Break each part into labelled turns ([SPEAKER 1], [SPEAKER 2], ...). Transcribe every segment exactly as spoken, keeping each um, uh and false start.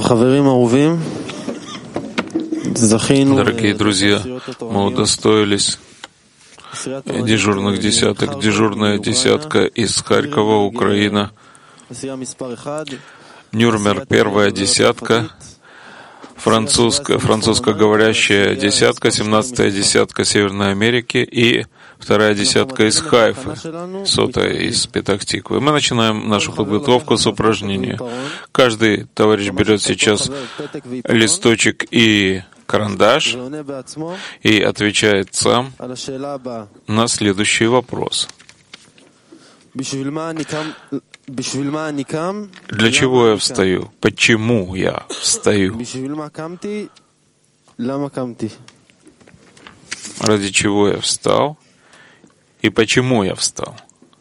[SPEAKER 1] Дорогие друзья, мы удостоились дежурных десяток. Дежурная десятка из Харькова, Украина. Нюрнберг, первая десятка. Французская, французскоговорящая десятка, семнадцатая десятка Северной Америки и вторая десятка из Хайфы, сотая из Петах-Тиквы. Мы начинаем нашу подготовку с упражнения. Каждый товарищ берет сейчас листочек и карандаш и отвечает сам на следующий вопрос. Для чего я встаю? Почему я встаю? Ради чего я встал? И почему я встал?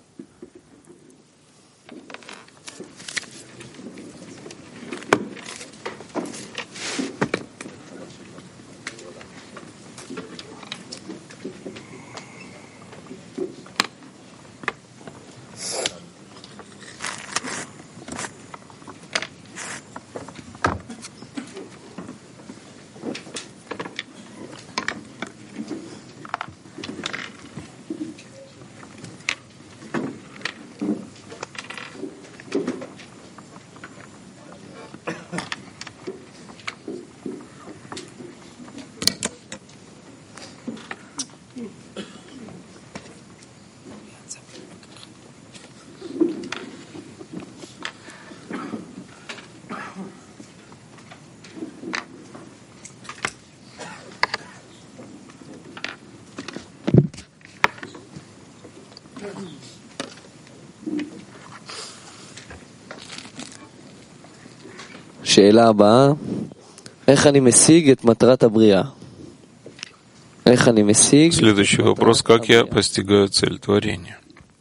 [SPEAKER 2] שאלה הבאה, איך אני משיג את מטרת הבריאה? איך אני משיג?
[SPEAKER 1] Следующий вопрос, как я постигаю цель творения?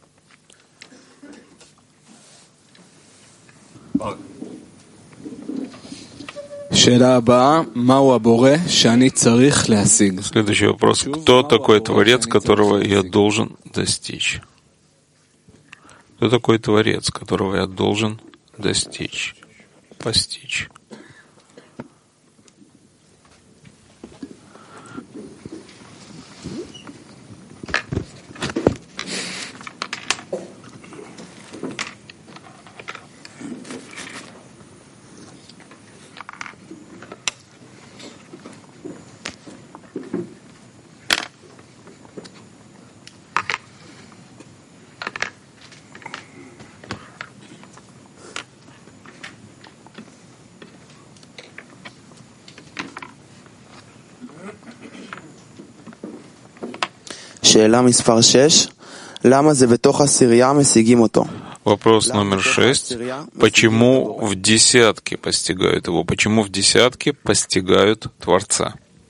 [SPEAKER 3] שאלה הבאה, מהו הבורא שאני צריך להשיג?
[SPEAKER 1] Следующий вопрос, кто такой Творец, которого я должен достичь? Кто такой Творец, которого я должен достичь? Постичь.
[SPEAKER 4] שאלה מספר שש, למה זה בתוך עשירייה משיגים אותו?
[SPEAKER 1] Вопрос номер шесть. Почему в десятке постигают его? Почему в десятке постигают Творца?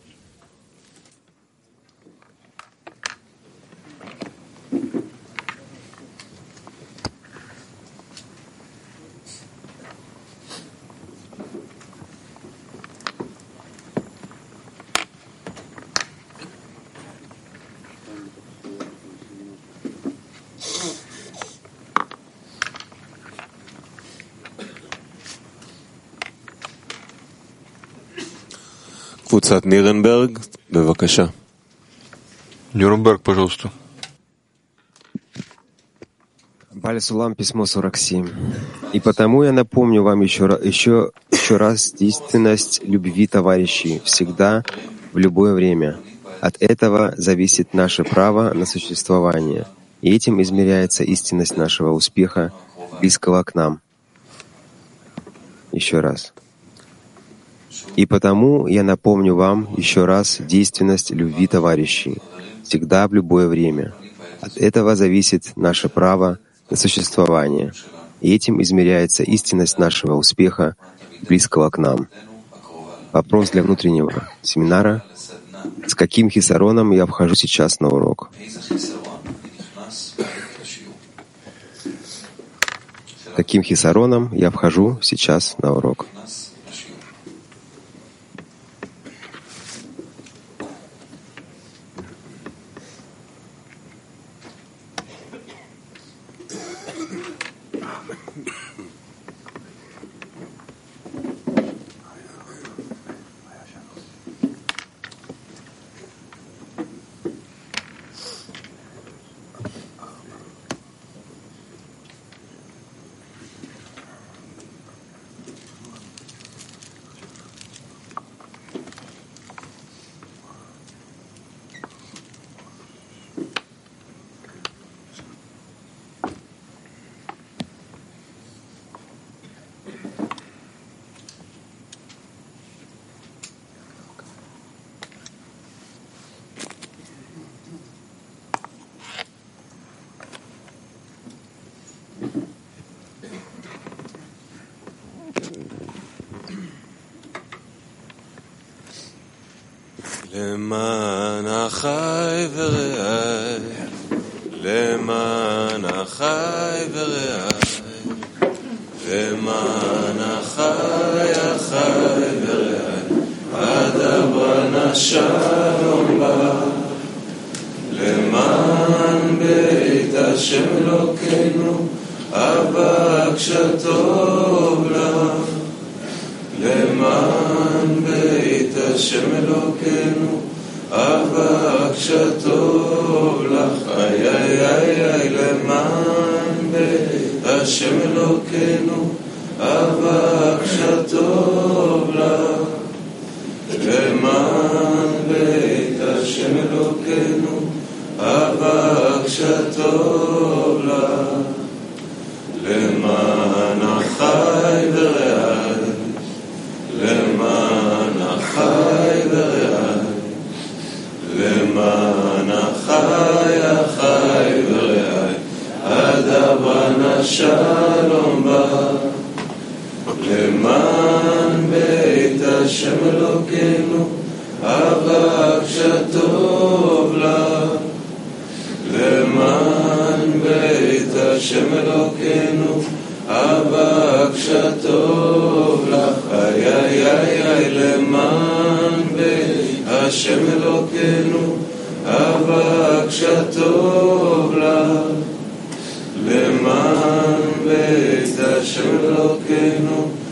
[SPEAKER 5] קבוצת נירנברג, בבקשה.
[SPEAKER 1] Нюрнберг, пожалуйста.
[SPEAKER 6] Баль-Сулам, письмо сорок семь. И потому я напомню вам еще, еще, еще раз действенность любви товарищей, всегда, в любое время. От этого зависит наше право на существование, и этим измеряется истинность нашего успеха, близкого к нам. Еще раз. И потому я напомню вам еще раз действенность любви товарищей, всегда в любое время. От этого зависит наше право на существование, и этим измеряется истинность нашего успеха, близкого к нам. Вопрос для внутреннего семинара. С каким хисароном я вхожу сейчас на урок? Каким хисароном я вхожу сейчас на урок?
[SPEAKER 5] למען אחי ורעי, למען אחי ורעי, למען אחי אחי ורעי, אדברה נא שלום בא, למען בית השם אלוקינו, אבקשה טוב לך, למען בית השם אלוקינו, אבקשה טוב לך, איי איי איי איי, למען בית השם אלוקינו, אבקשה טוב לך, למען בית השם אלוקינו, אבקשה טוב לך, למען אחי ורעי, למען אחי ורעי, למען אחי אחי ורעי, אדברה נא שלום בא, למען בית השם אלוקינו, אבקשה טוב לך, למען בית השם אלוקינו, אבקשה טוב לך, איי איי איי איי, למען בית השם אלוקינו, אבקשה טוב לך, למען בית השם אלוקינו,